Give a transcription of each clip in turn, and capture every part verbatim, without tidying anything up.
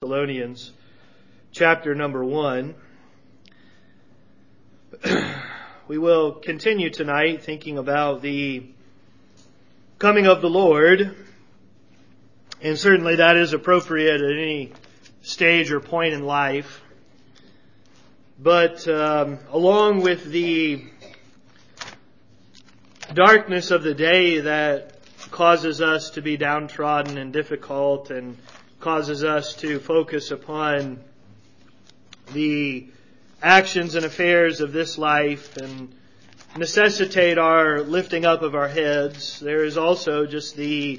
Thessalonians chapter number one. We will continue tonight thinking about the coming of the Lord, and certainly that is appropriate at any stage or point in life. But um, along with the darkness of the day that causes us to be downtrodden and difficult and causes us to focus upon the actions and affairs of this life and necessitate our lifting up of our heads, there is also just the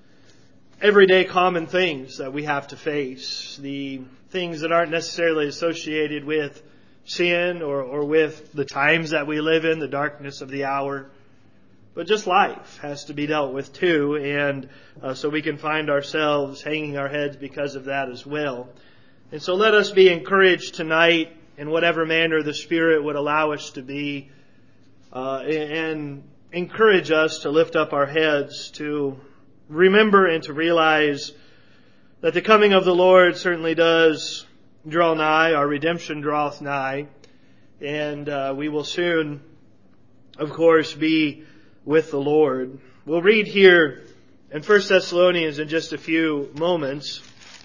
everyday common things that we have to face. The things that aren't necessarily associated with sin or, or with the times that we live in, the darkness of the hour. But just life has to be dealt with too, and uh, so we can find ourselves hanging our heads because of that as well. And so let us be encouraged tonight in whatever manner the Spirit would allow us to be, uh, and encourage us to lift up our heads, to remember and to realize that the coming of the Lord certainly does draw nigh. Our redemption draweth nigh, and uh, we will soon, of course, be with the Lord. We'll read here in First Thessalonians in just a few moments.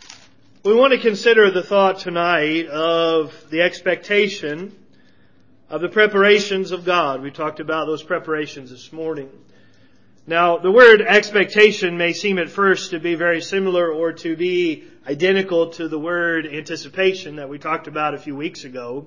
We want to consider the thought tonight of the expectation of the preparations of God. We talked about those preparations this morning. Now, the word expectation may seem at first to be very similar or to be identical to the word anticipation that we talked about a few weeks ago,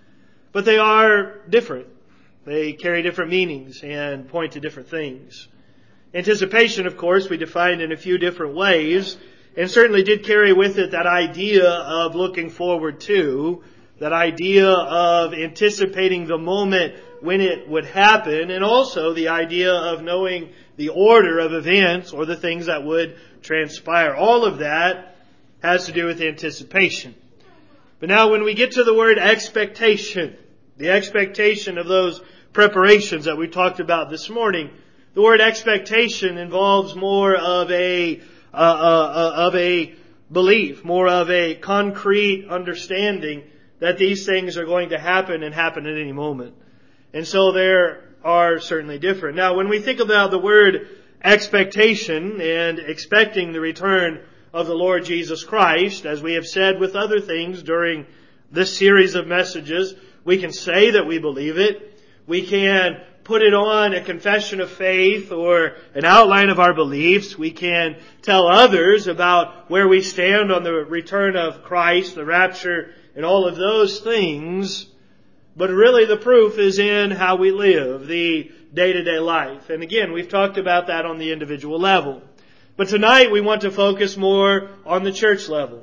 but they are different. They carry different meanings and point to different things. Anticipation, of course, we defined in a few different ways, and certainly did carry with it that idea of looking forward to, that idea of anticipating the moment when it would happen, and also the idea of knowing the order of events or the things that would transpire. All of that has to do with anticipation. But now when we get to the word expectation, the expectation of those preparations that we talked about this morning, the word expectation involves more of a uh, uh, of a belief, more of a concrete understanding that these things are going to happen and happen at any moment. And so there are certainly different. Now, when we think about the word expectation and expecting the return of the Lord Jesus Christ, as we have said with other things during this series of messages, we can say that we believe it. We can put it on a confession of faith or an outline of our beliefs. We can tell others about where we stand on the return of Christ, the rapture, and all of those things. But really the proof is in how we live, the day-to-day life. And again, we've talked about that on the individual level. But tonight we want to focus more on the church level.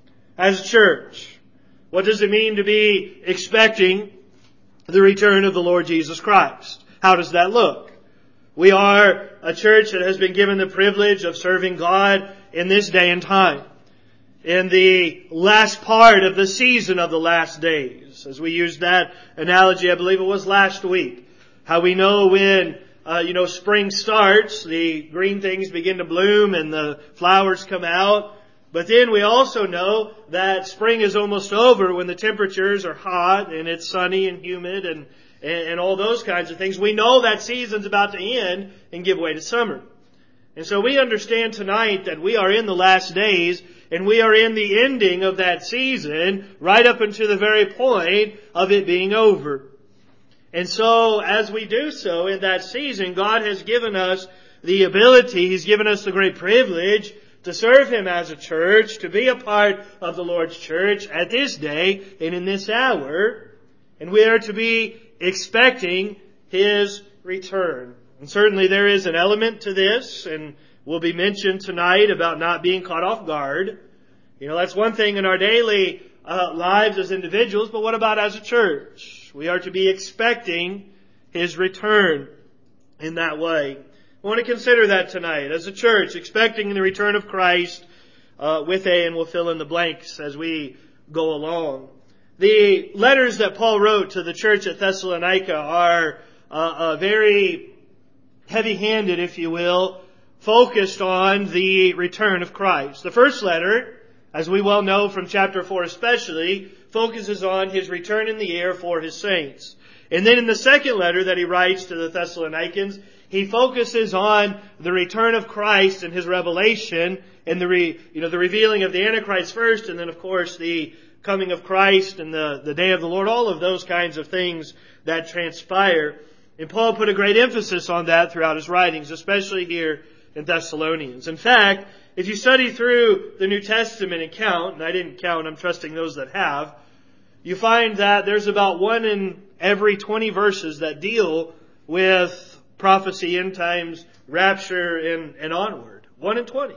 As a church, what does it mean to be expecting the return of the Lord Jesus Christ? How does that look? We are a church that has been given the privilege of serving God in this day and time, in the last part of the season of the last days. As we used that analogy, I believe it was last week, how we know when uh, you know spring starts, the green things begin to bloom and the flowers come out. But then we also know that spring is almost over when the temperatures are hot and it's sunny and humid and, and, and all those kinds of things. We know that season's about to end and give way to summer. And so we understand tonight that we are in the last days and we are in the ending of that season right up until the very point of it being over. And so as we do so in that season, God has given us the ability, He's given us the great privilege to serve Him as a church, to be a part of the Lord's church at this day and in this hour. And we are to be expecting His return. And certainly there is an element to this, and will be mentioned tonight about not being caught off guard. You know, that's one thing in our daily uh, lives as individuals, but what about as a church? We are to be expecting His return in that way. I want to consider that tonight as a church, expecting the return of Christ uh, with a, and we'll fill in the blanks as we go along. The letters that Paul wrote to the church at Thessalonica are uh, uh, very heavy-handed, if you will, focused on the return of Christ. The first letter as we well know from chapter four especially, focuses on His return in the air for His saints. And then in the second letter that he writes to the Thessalonians, he focuses on the return of Christ and His revelation and the re, you know the revealing of the Antichrist first, and then of course the coming of Christ and the, the day of the Lord, all of those kinds of things that transpire. And Paul put a great emphasis on that throughout his writings, especially here in Thessalonians. In fact, if you study through the New Testament and count, and I didn't count, I'm trusting those that have, you find that there's about one in every twenty verses that deal with prophecy, end times, rapture, and, and onward. One in twenty.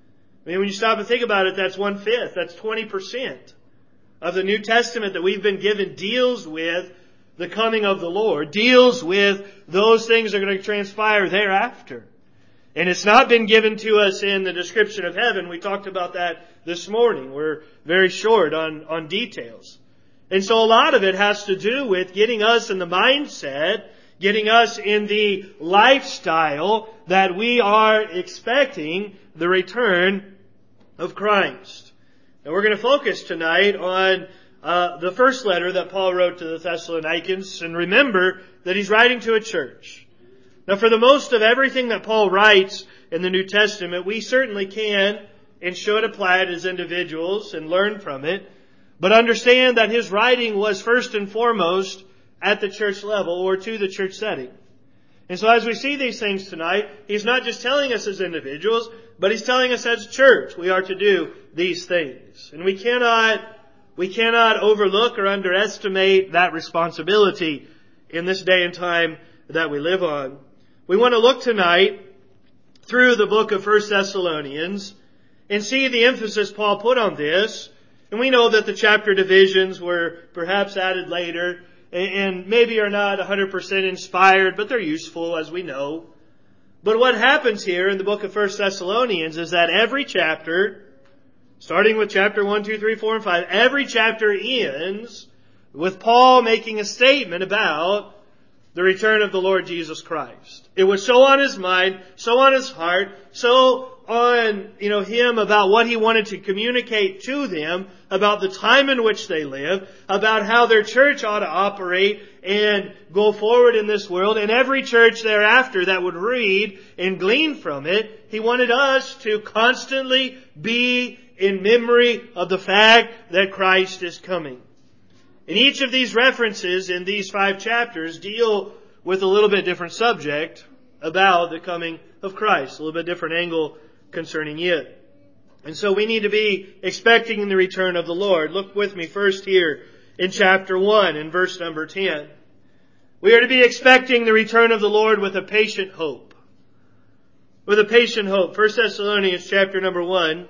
I mean, when you stop and think about it, that's one-fifth. That's twenty percent of the New Testament that we've been given deals with the coming of the Lord, deals with those things that are going to transpire thereafter. And it's not been given to us in the description of heaven. We talked about that this morning. We're very short on, on details. And so a lot of it has to do with getting us in the mindset, getting us in the lifestyle that we are expecting the return of Christ. And we're going to focus tonight on uh, the first letter that Paul wrote to the Thessalonians. And remember that he's writing to a church. Now, for the most of everything that Paul writes in the New Testament, we certainly can and should apply it as individuals and learn from it. But understand that his writing was first and foremost at the church level or to the church setting. And so as we see these things tonight, he's not just telling us as individuals, but he's telling us as a church we are to do these things. And we cannot, we cannot overlook or underestimate that responsibility in this day and time that we live on. We want to look tonight through the book of First Thessalonians and see the emphasis Paul put on this. And we know that the chapter divisions were perhaps added later and maybe are not one hundred percent inspired, but they're useful as we know. But what happens here in the book of First Thessalonians is that every chapter, starting with chapter one, two, three, four, and five, every chapter ends with Paul making a statement about the return of the Lord Jesus Christ. It was so on his mind, so on his heart, so on, you know, him about what he wanted to communicate to them about the time in which they live, about how their church ought to operate and go forward in this world, and every church thereafter that would read and glean from it. He wanted us to constantly be in memory of the fact that Christ is coming. And each of these references in these five chapters deal with a little bit different subject about the coming of Christ, a little bit different angle concerning it. And so we need to be expecting the return of the Lord. Look with me first here in chapter one in verse number ten. We are to be expecting the return of the Lord with a patient hope. With a patient hope. First Thessalonians chapter number one.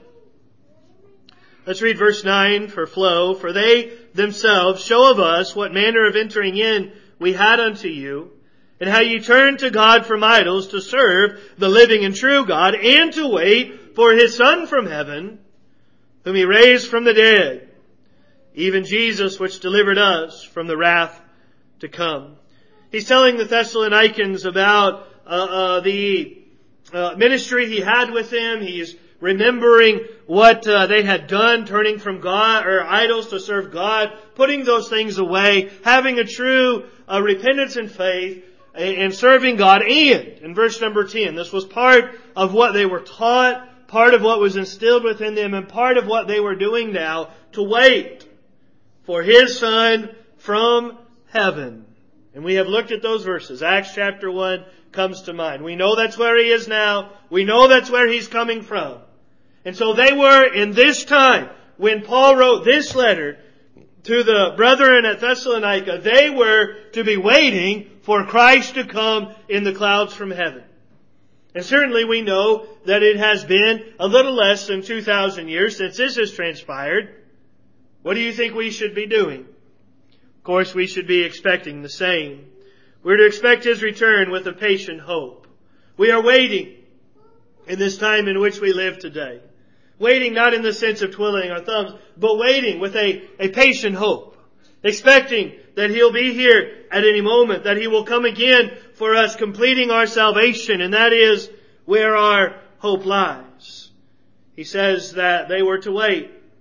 Let's read verse nine for flow. For they themselves show of us what manner of entering in we had unto you, and how ye turned to God from idols to serve the living and true God, and to wait for His Son from heaven, whom He raised from the dead, even Jesus, which delivered us from the wrath to come. He's telling the Thessalonians about uh, uh, the uh, ministry He had with them. He's remembering what uh, they had done, turning from God or idols to serve God, putting those things away, having a true uh, repentance and faith, and serving God. And in verse number ten, this was part of what they were taught, part of what was instilled within them, and part of what they were doing now, to wait for His Son from heaven. And we have looked at those verses. Acts chapter one comes to mind. We know that's where He is now. We know that's where He's coming from. And so they were in this time, when Paul wrote this letter to the brethren at Thessalonica, they were to be waiting for Christ to come in the clouds from heaven. And certainly we know that it has been a little less than two thousand years since this has transpired. What do you think we should be doing? Of course, we should be expecting the same. We're to expect His return with a patient hope. We are waiting in this time in which we live today. Waiting not in the sense of twiddling our thumbs, but waiting with a, a patient hope. Expecting that He'll be here at any moment, that He will come again for us, completing our salvation, and that is where our hope lies. He says that they were to wait.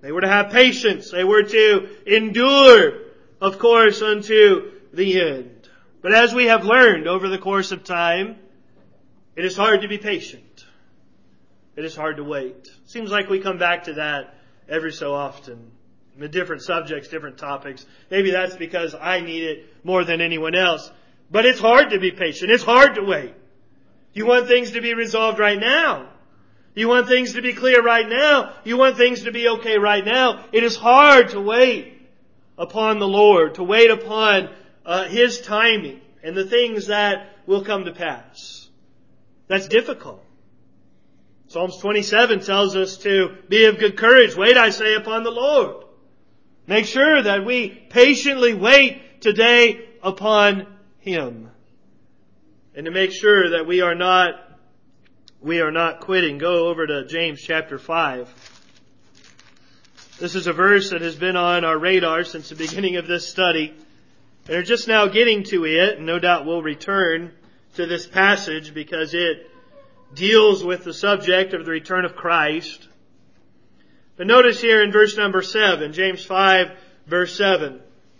They were to have patience. They were to endure, of course, unto the end. But as we have learned over the course of time, it is hard to be patient. It is hard to wait. Seems like we come back to that every so often. With different subjects, different topics. Maybe that's because I need it more than anyone else. But it's hard to be patient. It's hard to wait. You want things to be resolved right now. You want things to be clear right now. You want things to be okay right now. It is hard to wait upon the Lord, to wait upon uh, His timing and the things that will come to pass. That's difficult. Psalms twenty-seven tells us to be of good courage. Wait, I say, upon the Lord. Make sure that we patiently wait today upon Him. And to make sure that we are not, we are not quitting. Go over to James chapter five. This is a verse that has been on our radar since the beginning of this study. And we're just now getting to it, and no doubt we'll return to this passage because it deals with the subject of the return of Christ. But notice here in verse number seven, James five, verse seven.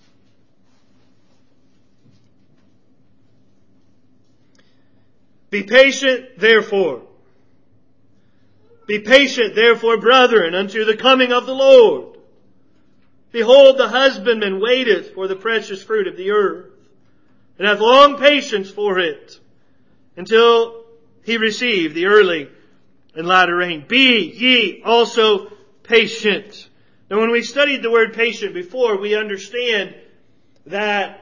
Be patient, therefore. Be patient, therefore, brethren, unto the coming of the Lord. Behold, the husbandman waiteth for the precious fruit of the earth, and hath long patience for it, until he receive the early and latter rain. Be ye also patient. Now, when we studied the word patient before, we understand that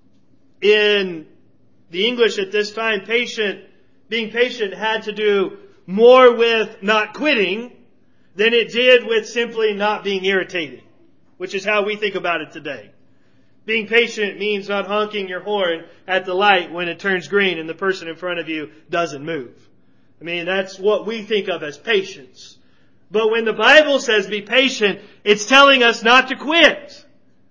in the English at this time, patient, being patient had to do more with not quitting than it did with simply not being irritated, which is how we think about it today. Being patient means not honking your horn at the light when it turns green and the person in front of you doesn't move. I mean, that's what we think of as patience. But when the Bible says be patient, it's telling us not to quit,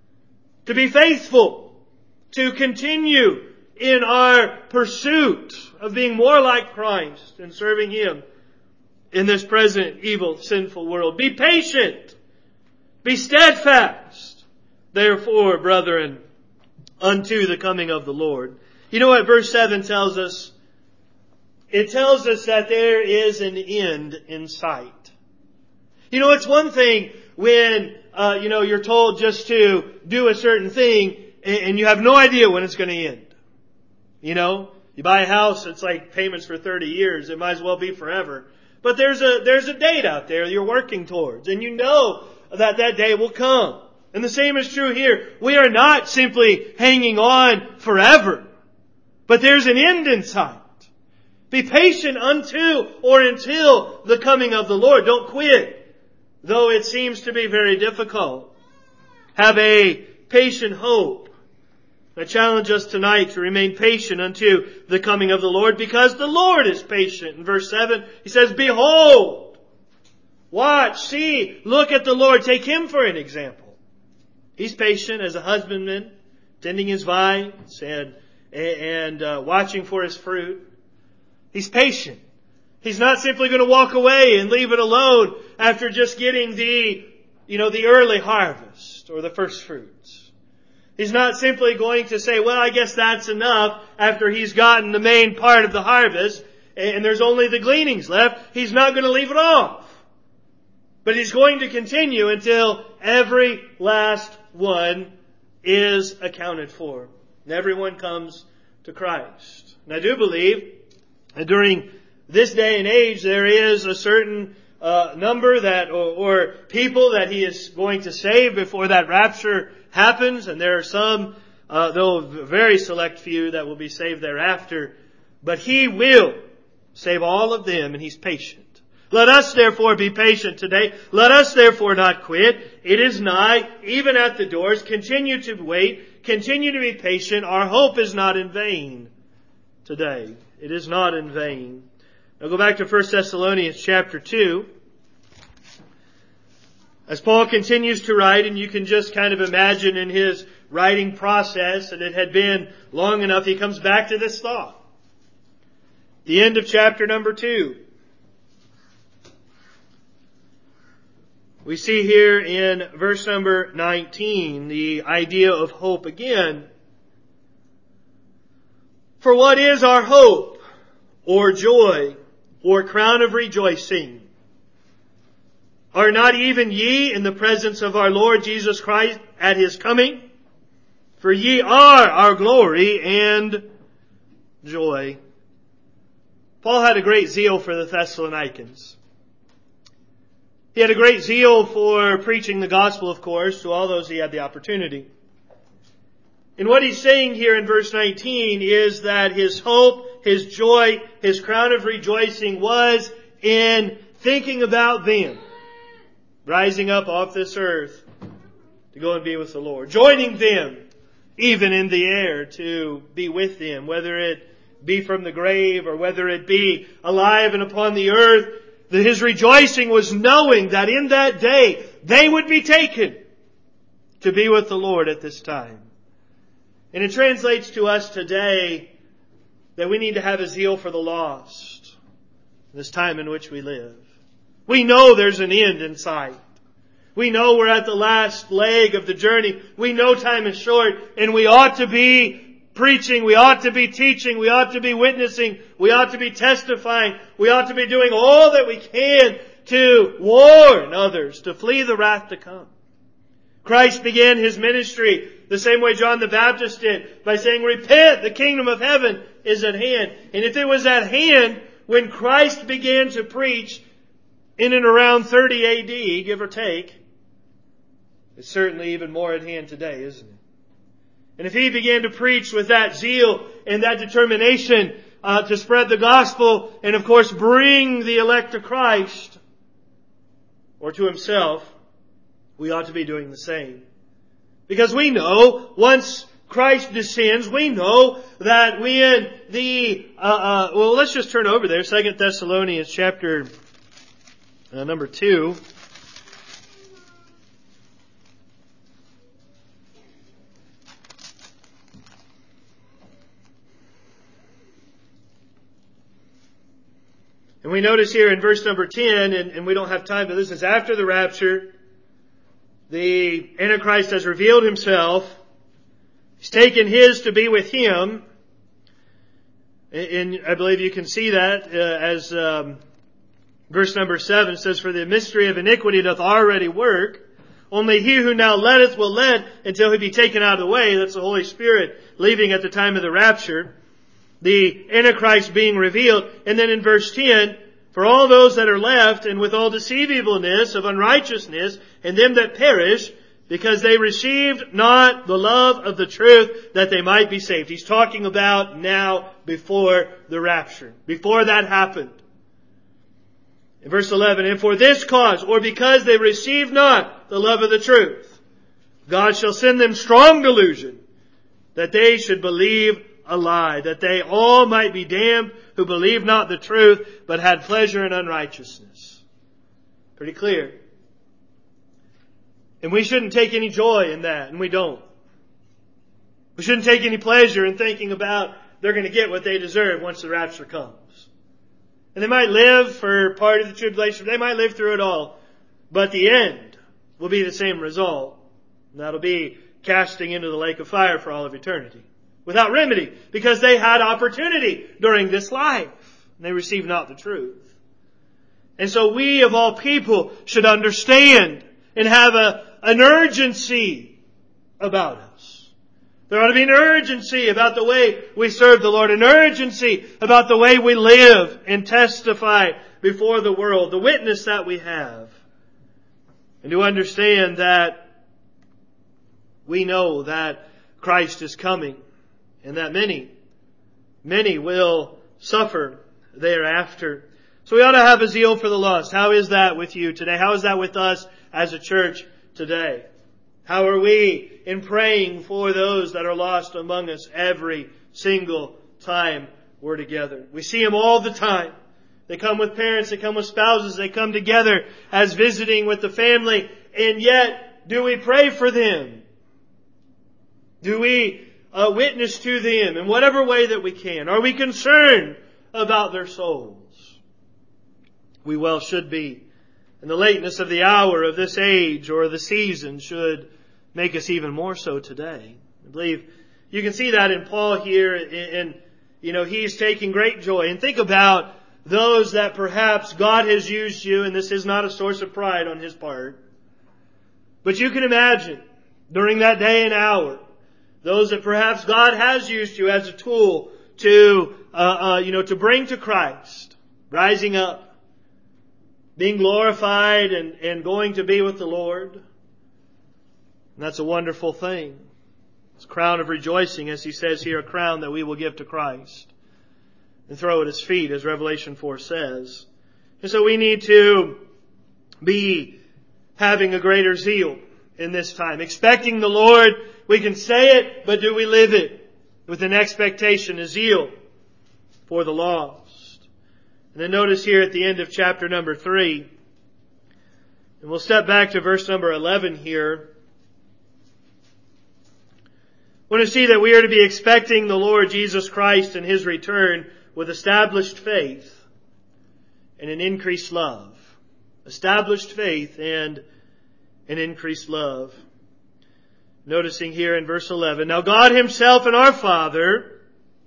to be faithful, to continue in our pursuit of being more like Christ and serving Him in this present evil, sinful world. Be patient. Be steadfast, therefore, brethren, unto the coming of the Lord. You know what verse seven tells us? It tells us that there is an end in sight. You know, it's one thing when, uh, you know, you're told just to do a certain thing and you have no idea when it's going to end. You know, you buy a house, it's like payments for thirty years. It might as well be forever. But there's a, there's a date out there you're working towards, and you know that that day will come. And the same is true here. We are not simply hanging on forever, but there's an end in sight. Be patient unto or until the coming of the Lord. Don't quit, though it seems to be very difficult. Have a patient hope. I challenge us tonight to remain patient unto the coming of the Lord, because the Lord is patient. In verse seven, He says, behold, watch, see, look at the Lord. Take Him for an example. He's patient as a husbandman, tending his vines and, and uh, watching for his fruit. He's patient. He's not simply going to walk away and leave it alone after just getting the, you know, the early harvest or the first fruits. He's not simply going to say, well, I guess that's enough after He's gotten the main part of the harvest and there's only the gleanings left. He's not going to leave it off. But He's going to continue until every last one is accounted for. And everyone comes to Christ. And I do believe that during this day and age there is a certain uh, number that, or, or people that He is going to save before that rapture happens, and there are some, uh, though a very select few, that will be saved thereafter. But He will save all of them, and He's patient. Let us therefore be patient today. Let us therefore not quit. It is nigh, even at the doors. Continue to wait. Continue to be patient. Our hope is not in vain today. It is not in vain. Now go back to First Thessalonians chapter two. As Paul continues to write, and you can just kind of imagine in his writing process, and it had been long enough, he comes back to this thought. The end of chapter number two. We see here in verse number nineteen the idea of hope again. For what is our hope, or joy, or crown of rejoicing? Are not even ye in the presence of our Lord Jesus Christ at His coming? For ye are our glory and joy. Paul had a great zeal for the Thessalonians. He had a great zeal for preaching the gospel, of course, to all those he had the opportunity. And what he's saying here in verse nineteen is that his hope, his joy, his crown of rejoicing was in thinking about them, rising up off this earth to go and be with the Lord, joining them even in the air to be with them, whether it be from the grave or whether it be alive and upon the earth. That his rejoicing was knowing that in that day they would be taken to be with the Lord at this time. And it translates to us today that we need to have a zeal for the lost in this time in which we live. We know there's an end in sight. We know we're at the last leg of the journey. We know time is short, and we ought to be preaching, we ought to be teaching, we ought to be witnessing, we ought to be testifying, we ought to be doing all that we can to warn others to flee the wrath to come. Christ began His ministry the same way John the Baptist did, by saying, repent, the kingdom of heaven is at hand. And if it was at hand when Christ began to preach in and around thirty A D, give or take, it's certainly even more at hand today, isn't it? And if He began to preach with that zeal and that determination uh, to spread the gospel and, of course, bring the elect to Christ or to Himself, we ought to be doing the same. Because we know, once Christ descends, we know that when the... Uh, uh, well, let's just turn over there. Second Thessalonians chapter uh, number two. And we notice here in verse number ten, and, and we don't have time, but this is after the rapture. The Antichrist has revealed himself. He's taken his to be with him. And I believe you can see that uh, as um, verse number seven says, for the mystery of iniquity doth already work. Only he who now letteth will let until he be taken out of the way. That's the Holy Spirit leaving at the time of the rapture. The Antichrist being revealed. And then in verse ten, for all those that are left, and with all deceivableness of unrighteousness, and them that perish, because they received not the love of the truth, that they might be saved. He's talking about now before the rapture, before that happened. In verse eleven, and for this cause, or because they received not the love of the truth, God shall send them strong delusion, that they should believe a lie, that they all might be damned who believed not the truth, but had pleasure in unrighteousness. Pretty clear. And we shouldn't take any joy in that, and we don't. We shouldn't take any pleasure in thinking about they're going to get what they deserve once the rapture comes. And they might live for part of the tribulation, they might live through it all, but the end will be the same result. And that'll be casting into the lake of fire for all of eternity. Without remedy, because they had opportunity during this life. And they received not the truth. And so we of all people should understand and have a, an urgency about us. There ought to be an urgency about the way we serve the Lord. An urgency about the way we live and testify before the world. The witness that we have. And to understand that we know that Christ is coming. And that many, many will suffer thereafter. So we ought to have a zeal for the lost. How is that with you today? How is that with us as a church today? How are we in praying for those that are lost among us every single time we're together? We see them all the time. They come with parents, they come with spouses, they come together as visiting with the family. And yet, do we pray for them? Do we Uh, witness to them in whatever way that we can? Are we concerned about their souls? We well should be. And the lateness of the hour of this age or the season should make us even more so today. I believe you can see that in Paul here, and you know, he's taking great joy. And think about those that perhaps God has used you, and this is not a source of pride on his part. But you can imagine, during that day and hour, those that perhaps God has used you as a tool to, uh, uh, you know, to bring to Christ, rising up, being glorified and, and going to be with the Lord. And that's a wonderful thing. It's a crown of rejoicing, as he says here, a crown that we will give to Christ and throw at His feet, as Revelation four says. And so we need to be having a greater zeal in this time. Expecting the Lord, we can say it, but do we live it with an expectation, a zeal for the lost? And then notice here at the end of chapter number three, and we'll step back to verse number eleven here. I want to see that we are to be expecting the Lord Jesus Christ and His return with established faith and an increased love. Established faith and an increased love. Noticing here in verse eleven, now God Himself and our Father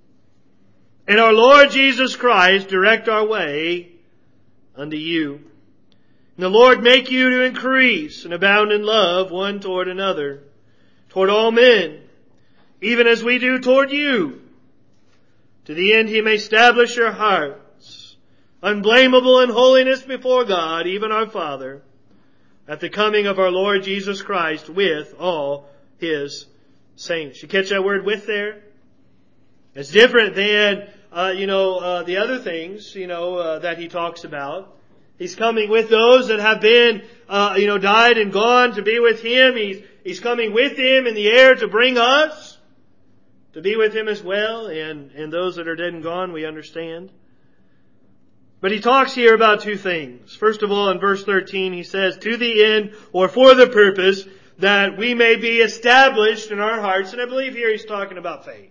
and our Lord Jesus Christ direct our way unto you. And the Lord make you to increase and abound in love one toward another, toward all men, even as we do toward you, to the end He may establish your hearts, unblameable in holiness before God, even our Father, at the coming of our Lord Jesus Christ with all His saints. You catch that word "with" there? It's different than, uh, you know, uh, the other things, you know, uh, that He talks about. He's coming with those that have been, uh, you know, died and gone to be with Him. He's, He's coming with Him in the air to bring us to be with Him as well. And, and those that are dead and gone, we understand. But he talks here about two things. First of all, in verse thirteen, he says, to the end, or for the purpose, that we may be established in our hearts. And I believe here he's talking about faith.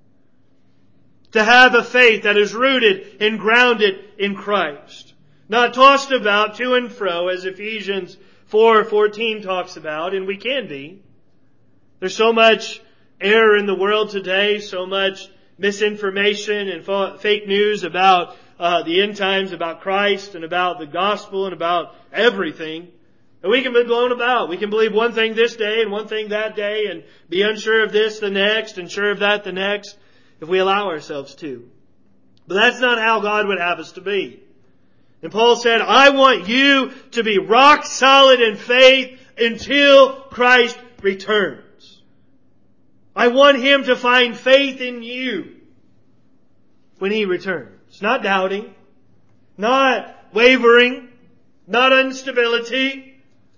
To have a faith that is rooted and grounded in Christ. Not tossed about to and fro, as Ephesians four fourteen talks about, and we can be. There's so much error in the world today, so much misinformation and fake news about uh, the end times, about Christ and about the gospel and about everything. And we can be blown about. We can believe one thing this day and one thing that day and be unsure of this the next and sure of that the next, if we allow ourselves to. But that's not how God would have us to be. And Paul said, I want you to be rock solid in faith until Christ returns. I want Him to find faith in you when He returns. Not doubting, not wavering, not instability,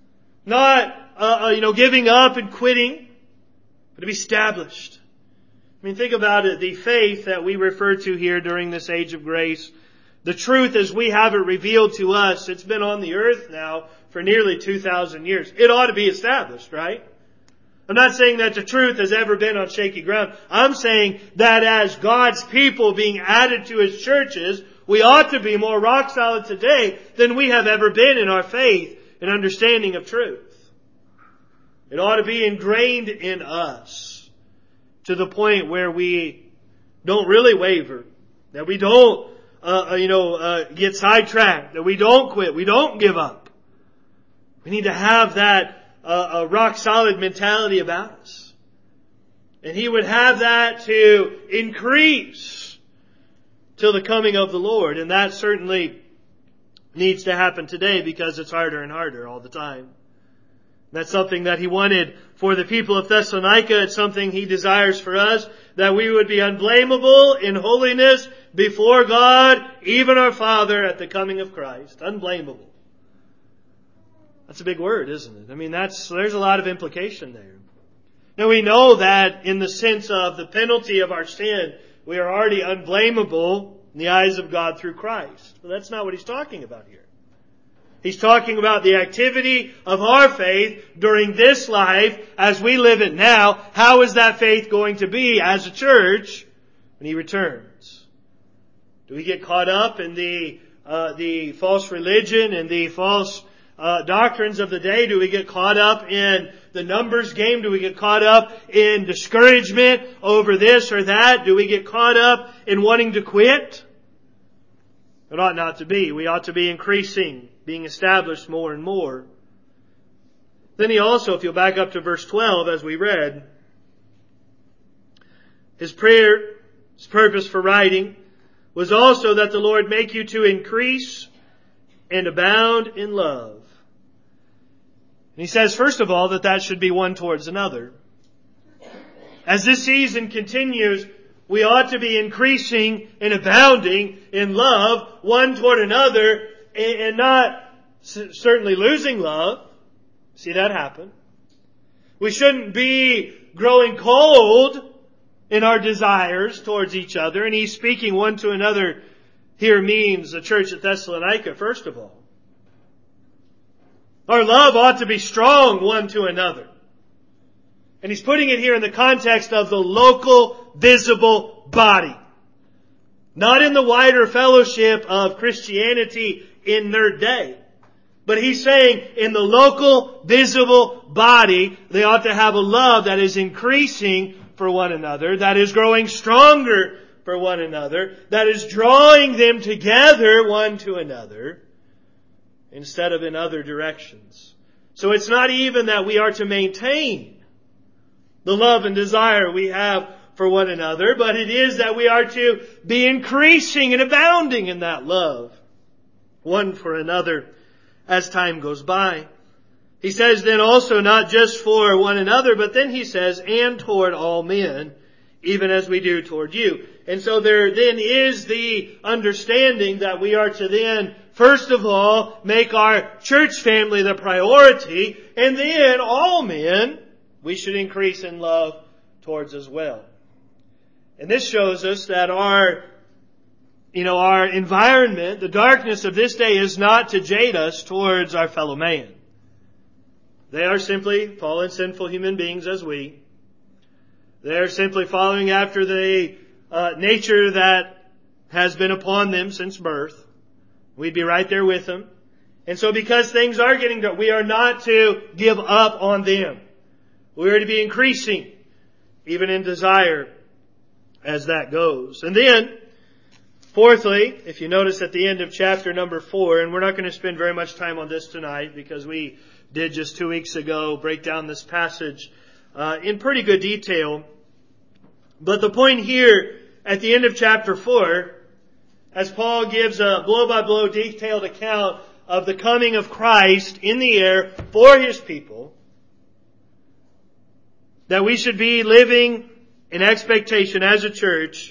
not uh, you know giving up and quitting, but to be established. I mean, think about it. The faith that we refer to here during this age of grace, the truth as we have it revealed to us, it's been on the earth now for nearly two thousand years. It ought to be established, right? I'm not saying that the truth has ever been on shaky ground. I'm saying that as God's people being added to His churches, we ought to be more rock solid today than we have ever been in our faith and understanding of truth. It ought to be ingrained in us to the point where we don't really waver, that we don't Uh, you know, uh, get sidetracked, that we don't quit, we don't give up. We need to have that uh, a rock solid mentality about us. And He would have that to increase till the coming of the Lord. And that certainly needs to happen today because it's harder and harder all the time. That's something that He wanted for the people of Thessalonica. It's something He desires for us, that we would be unblameable in holiness before God, even our Father, at the coming of Christ. Unblameable. That's a big word, isn't it? I mean, that's there's a lot of implication there. Now we know that in the sense of the penalty of our sin, we are already unblameable in the eyes of God through Christ. But that's not what He's talking about here. He's talking about the activity of our faith during this life as we live it now. How is that faith going to be as a church when He returns? Do we get caught up in the uh, the false religion and the false uh, doctrines of the day? Do we get caught up in the numbers game? Do we get caught up in discouragement over this or that? Do we get caught up in wanting to quit? It ought not to be. We ought to be increasing, being established more and more. Then he also, if you'll back up to verse twelve as we read, his prayer, his purpose for writing was also that the Lord make you to increase and abound in love. And he says, first of all, that that should be one towards another. As this season continues, we ought to be increasing and abounding in love one toward another and not certainly losing love. See that happen. We shouldn't be growing cold in our desires towards each other. And he's speaking one to another here means the church at Thessalonica, first of all. Our love ought to be strong one to another. And he's putting it here in the context of the local, visible body. Not in the wider fellowship of Christianity in their day. But he's saying in the local, visible body, they ought to have a love that is increasing for one another, that is growing stronger for one another, that is drawing them together one to another, instead of in other directions. So it's not even that we are to maintain the love and desire we have for one another, but it is that we are to be increasing and abounding in that love, one for another, as time goes by. He says then also not just for one another, but then he says, and toward all men, even as we do toward you. And so there then is the understanding that we are to then, first of all, make our church family the priority, and then all men we should increase in love towards as well. And this shows us that our, you know, our environment, the darkness of this day is not to jade us towards our fellow man. They are simply fallen, sinful human beings as we. They are simply following after the uh, nature that has been upon them since birth. We'd be right there with them. And so because things are getting dark, we are not to give up on them. We are to be increasing, even in desire, as that goes. And then, fourthly, if you notice at the end of chapter number four, and we're not going to spend very much time on this tonight because we did just two weeks ago break down this passage uh, in pretty good detail. But the point here at the end of chapter four, as Paul gives a blow-by-blow detailed account of the coming of Christ in the air for His people, that we should be living in expectation as a church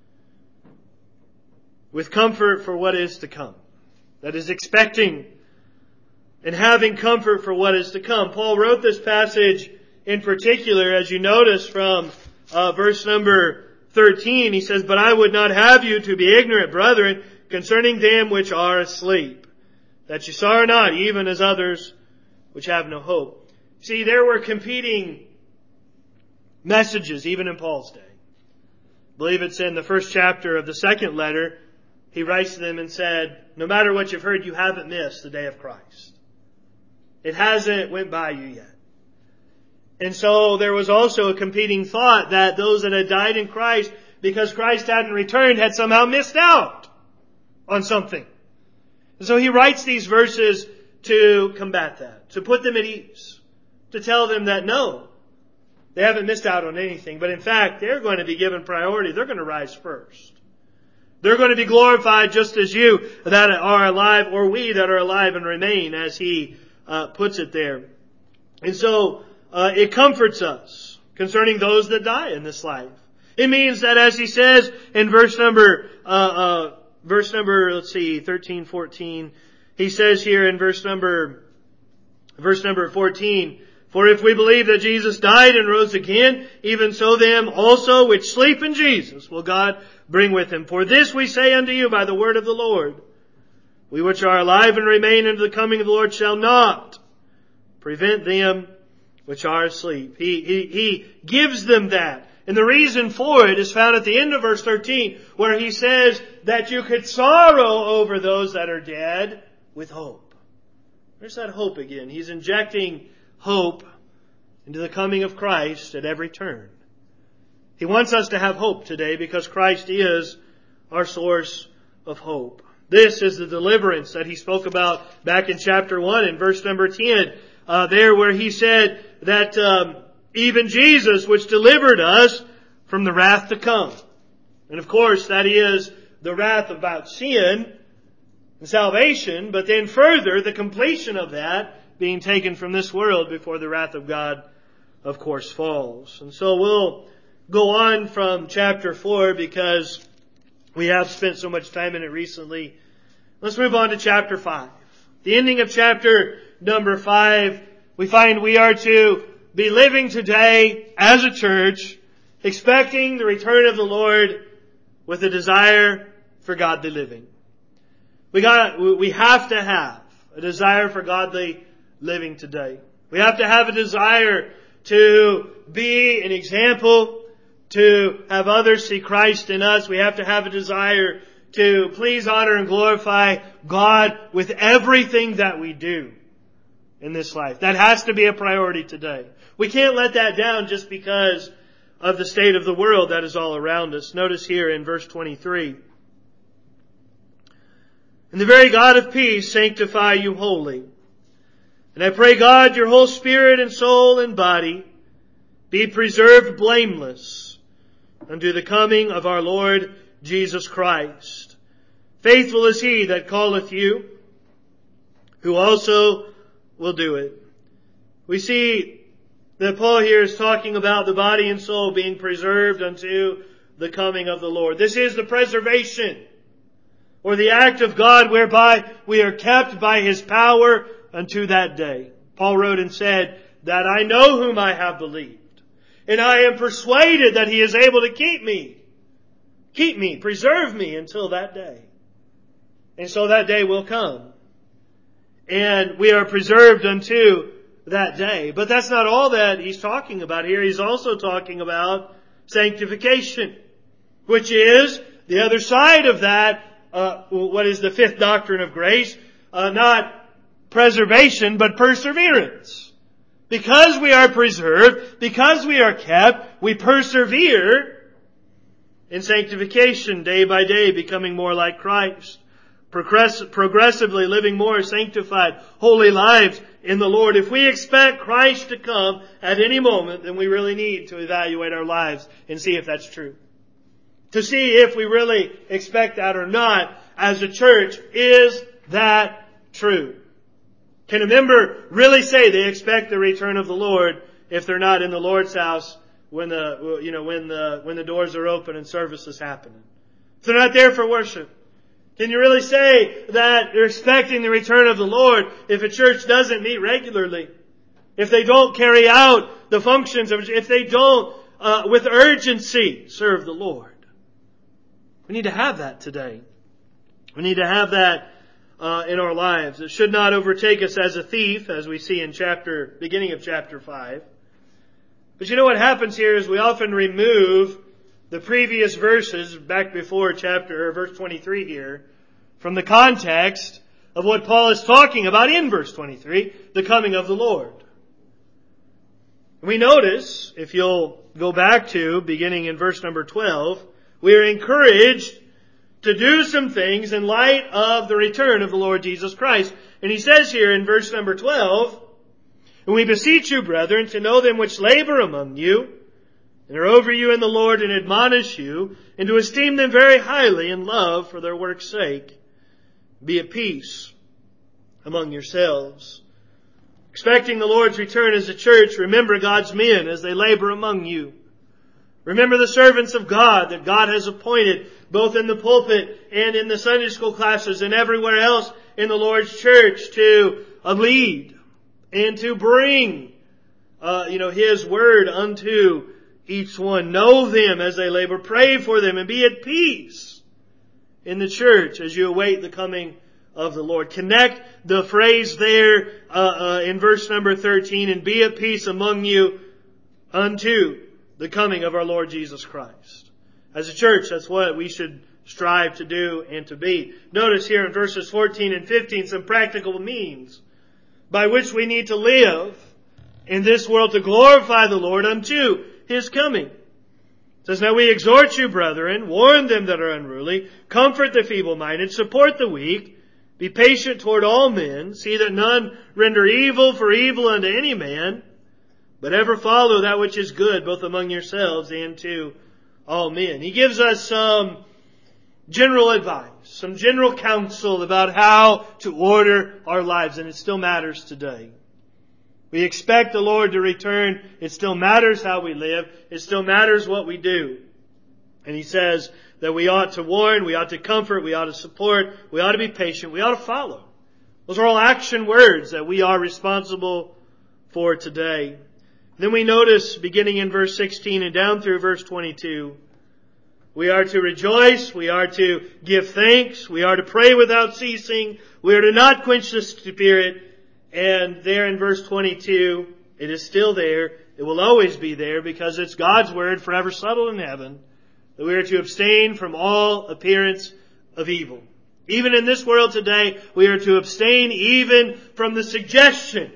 with comfort for what is to come. That is, expecting and having comfort for what is to come. Paul wrote this passage in particular, as you notice from uh, verse number thirteen. He says, "But I would not have you to be ignorant, brethren, concerning them which are asleep, that you sorrow not, even as others which have no hope." See, there were competing messages even in Paul's day. I believe it's in the first chapter of the second letter. He writes to them and said, no matter what you've heard, you haven't missed the day of Christ. It hasn't went by you yet. And so there was also a competing thought that those that had died in Christ, because Christ hadn't returned, had somehow missed out on something. And so he writes these verses to combat that, to put them at ease, to tell them that no, they haven't missed out on anything. But in fact, they're going to be given priority. They're going to rise first. They're going to be glorified just as you that are alive, or we that are alive and remain, as he uh, puts it there. And so uh, it comforts us concerning those that die in this life. It means that, as he says in verse number, uh, uh, verse number, let's see, thirteen, fourteen, he says here in verse number, verse number fourteen, "For if we believe that Jesus died and rose again, even so them also which sleep in Jesus will God bring with Him. For this we say unto you by the word of the Lord, we which are alive and remain unto the coming of the Lord shall not prevent them which are asleep." He, he, he gives them that. And the reason for it is found at the end of verse thirteen, where he says that you could sorrow over those that are dead with hope. There's that hope again. He's injecting hope into the coming of Christ at every turn. He wants us to have hope today because Christ is our source of hope. This is the deliverance that He spoke about back in chapter one in verse number ten. Uh, there where He said that um, even Jesus which delivered us from the wrath to come. And of course that is the wrath about sin and salvation, but then further the completion of that being taken from this world before the wrath of God of course falls. And so we'll go on from chapter four because we have spent so much time in it recently. Let's move on to chapter five. The ending of chapter number five, we find we are to be living today as a church, expecting the return of the Lord with a desire for godly living. We got, we have to have a desire for godly living today. We have to have a desire to be an example, to have others see Christ in us. We have to have a desire to please, honor, and glorify God with everything that we do in this life. That has to be a priority today. We can't let that down just because of the state of the world that is all around us. Notice here in verse twenty-three. And the very God of peace sanctify you wholly. And I pray God your whole spirit and soul and body be preserved blameless unto the coming of our Lord Jesus Christ. Faithful is He that calleth you, who also will do it. We see that Paul here is talking about the body and soul being preserved unto the coming of the Lord. This is the preservation, or the act of God whereby we are kept by His power unto that day. Paul wrote and said that I know whom I have believed, and I am persuaded that He is able to keep me, keep me, preserve me until that day. And so that day will come. And we are preserved unto that day. But that's not all that he's talking about here. He's also talking about sanctification, which is the other side of that, uh, what is the fifth doctrine of grace? Uh, not preservation, but perseverance. Because we are preserved, because we are kept, we persevere in sanctification day by day, becoming more like Christ. Progress- progressively living more sanctified, holy lives in the Lord. If we expect Christ to come at any moment, then we really need to evaluate our lives and see if that's true. To see if we really expect that or not as a church. Is that true? Can a member really say they expect the return of the Lord if they're not in the Lord's house when the, you know, when the, when the doors are open and service is happening? If they're not there for worship? Can you really say that they're expecting the return of the Lord if a church doesn't meet regularly? If they don't carry out the functions of, if they don't, uh, with urgency, serve the Lord? We need to have that today. We need to have that uh, in our lives. It should not overtake us as a thief, as we see in chapter, beginning of chapter five. But you know what happens here is we often remove the previous verses back before chapter, or verse twenty-three here, from the context of what Paul is talking about in verse twenty-three, the coming of the Lord. We notice, if you'll go back to, beginning in verse number twelve, we are encouraged to do some things in light of the return of the Lord Jesus Christ. And he says here in verse number twelve, and we beseech you, brethren, to know them which labor among you, and are over you in the Lord, and admonish you, and to esteem them very highly in love for their work's sake. Be at peace among yourselves. Expecting the Lord's return as a church, remember God's men as they labor among you. Remember the servants of God that God has appointed, both in the pulpit and in the Sunday school classes and everywhere else in the Lord's church, to uh, lead and to bring, uh, you know, His word unto each one. Know them as they labor. Pray for them and be at peace in the church as you await the coming of the Lord. Connect the phrase there uh, uh, in verse number thirteen, and be at peace among you unto the coming of our Lord Jesus Christ. As a church, that's what we should strive to do and to be. Notice here in verses fourteen and fifteen some practical means by which we need to live in this world to glorify the Lord unto His coming. It says, "Now we exhort you, brethren, warn them that are unruly, comfort the feeble-minded, support the weak, be patient toward all men, see that none render evil for evil unto any man, but ever follow that which is good, both among yourselves and to all men." He gives us some general advice, some general counsel about how to order our lives, and it still matters today. We expect the Lord to return. It still matters how we live. It still matters what we do. And He says that we ought to warn, we ought to comfort, we ought to support, we ought to be patient, we ought to follow. Those are all action words that we are responsible for today. Then we notice, beginning in verse sixteen and down through verse twenty-two, we are to rejoice, we are to give thanks, we are to pray without ceasing, we are to not quench the Spirit. And there in verse twenty-two, it is still there. It will always be there because it's God's Word forever settled in heaven, that we are to abstain from all appearance of evil. Even in this world today, we are to abstain even from the suggestion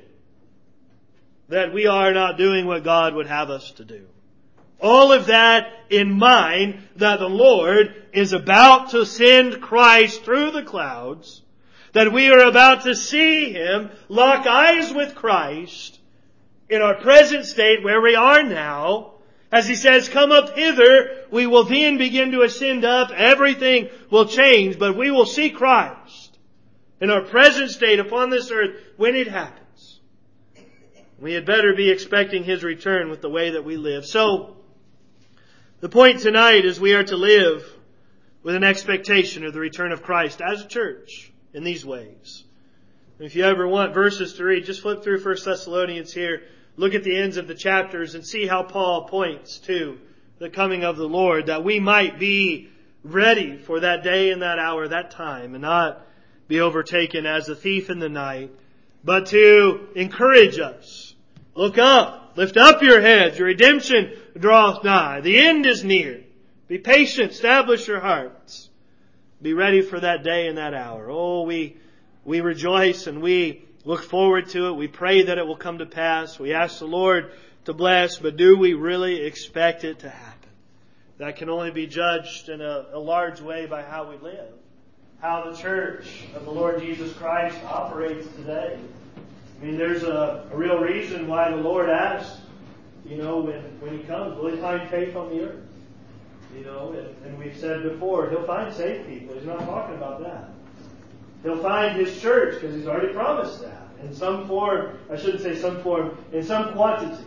that we are not doing what God would have us to do. All of that in mind that the Lord is about to send Christ through the clouds, that we are about to see Him, lock eyes with Christ in our present state where we are now. As He says, "Come up hither," we will then begin to ascend up. Everything will change, but we will see Christ in our present state upon this earth when it happens. We had better be expecting His return with the way that we live. So, the point tonight is we are to live with an expectation of the return of Christ as a church in these ways. If you ever want verses to read, just flip through First Thessalonians here. Look at the ends of the chapters and see how Paul points to the coming of the Lord, that we might be ready for that day and that hour, that time, and not be overtaken as a thief in the night, but to encourage us. Look up, lift up your heads, your redemption draweth nigh. The end is near. Be patient, establish your hearts. Be ready for that day and that hour. Oh, we we rejoice and we look forward to it. We pray that it will come to pass. We ask the Lord to bless, but do we really expect it to happen? That can only be judged in a, a large way by how we live. How the church of the Lord Jesus Christ operates today. I mean, there's a, a real reason why the Lord asks, you know, when, when He comes, will He find faith on the earth? You know, and, and we've said before, He'll find saved people. He's not talking about that. He'll find His church because He's already promised that. In some form, I shouldn't say some form, in some quantity.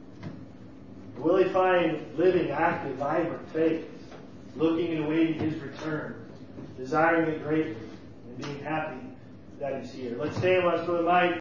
Will He find living, active, vibrant faith, looking and awaiting His return, desiring it greatly, and being happy that He's here? Let's stand, let's go to the mic.